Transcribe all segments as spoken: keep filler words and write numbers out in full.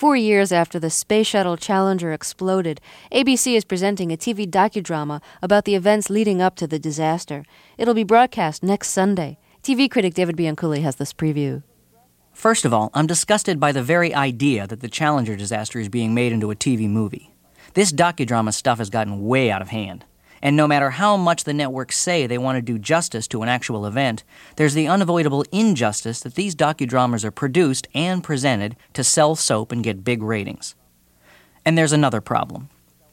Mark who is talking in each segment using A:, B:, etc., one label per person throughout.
A: Four years after the Space Shuttle Challenger exploded, A B C is presenting a T V docudrama about the events leading up to the disaster. It'll be broadcast next Sunday. T V critic David Bianculli has this preview.
B: First of all, I'm disgusted by the very idea that the Challenger disaster is being made into a T V movie. This docudrama stuff has gotten way out of hand. And no matter how much the networks say they want to do justice to an actual event, there's the unavoidable injustice that these docudramas are produced and presented to sell soap and get big ratings. And there's another problem.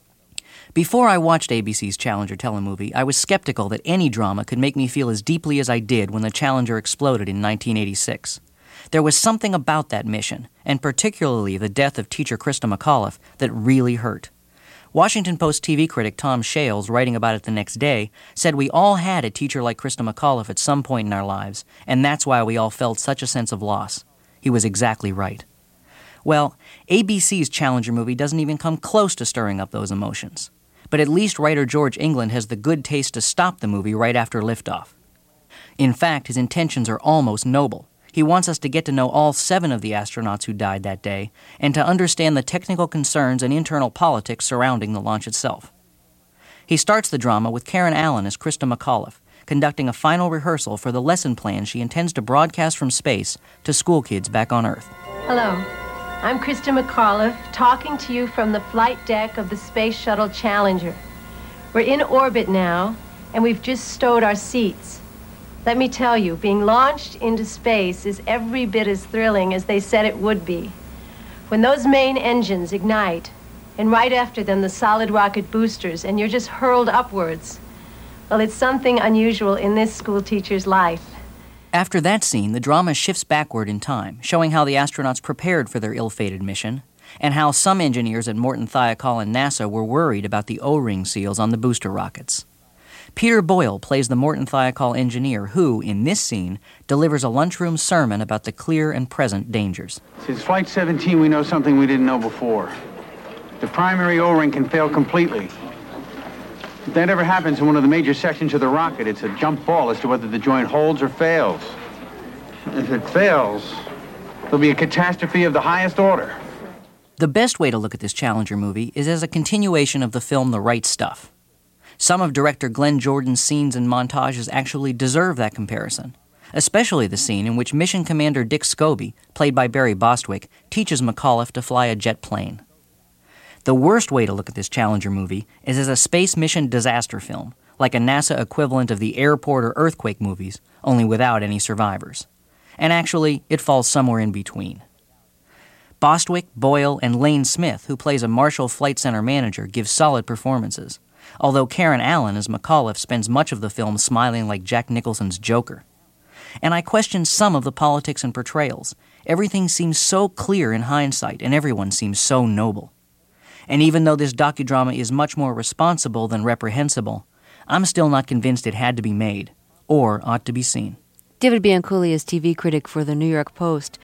B: Before I watched A B C's Challenger telemovie, I was skeptical that any drama could make me feel as deeply as I did when the Challenger exploded in nineteen eighty-six. There was something about that mission, and particularly the death of teacher Christa McAuliffe, that really hurt. Washington Post T V critic Tom Shales, writing about it the next day, said we all had a teacher like Christa McAuliffe at some point in our lives, and that's why we all felt such a sense of loss. He was exactly right. Well, A B C's Challenger movie doesn't even come close to stirring up those emotions. But at least writer George England has the good taste to stop the movie right after liftoff. In fact, his intentions are almost noble. He wants us to get to know all seven of the astronauts who died that day and to understand the technical concerns and internal politics surrounding the launch itself. He starts the drama with Karen Allen as Christa McAuliffe, conducting a final rehearsal for the lesson plan she intends to broadcast from space to school kids back on Earth.
C: Hello, I'm Christa McAuliffe, talking to you from the flight deck of the Space Shuttle Challenger. We're in orbit now, and we've just stowed our seats. Let me tell you, being launched into space is every bit as thrilling as they said it would be. When those main engines ignite, and right after them the solid rocket boosters, and you're just hurled upwards, well, it's something unusual in this school teacher's life.
B: After that scene, the drama shifts backward in time, showing how the astronauts prepared for their ill-fated mission, and how some engineers at Morton Thiokol and NASA were worried about the O-ring seals on the booster rockets. Peter Boyle plays the Morton Thiokol engineer who, in this scene, delivers a lunchroom sermon about the clear and present dangers.
D: Since Flight seventeen, we know something we didn't know before. The primary O-ring can fail completely. If that ever happens in one of the major sections of the rocket, it's a jump ball as to whether the joint holds or fails. If it fails, there'll be a catastrophe of the highest order.
B: The best way to look at this Challenger movie is as a continuation of the film The Right Stuff. Some of director Glenn Jordan's scenes and montages actually deserve that comparison, especially the scene in which Mission Commander Dick Scobie, played by Barry Bostwick, teaches McAuliffe to fly a jet plane. The worst way to look at this Challenger movie is as a space mission disaster film, like a NASA equivalent of the airport or earthquake movies, only without any survivors. And actually, it falls somewhere in between. Bostwick, Boyle, and Lane Smith, who plays a Marshall Flight Center manager, give solid performances, although Karen Allen as McAuliffe spends much of the film smiling like Jack Nicholson's Joker. And I question some of the politics and portrayals. Everything seems so clear in hindsight, and everyone seems so noble. And even though this docudrama is much more responsible than reprehensible, I'm still not convinced it had to be made, or ought to be seen.
A: David Bianculli is T V critic for The New York Post.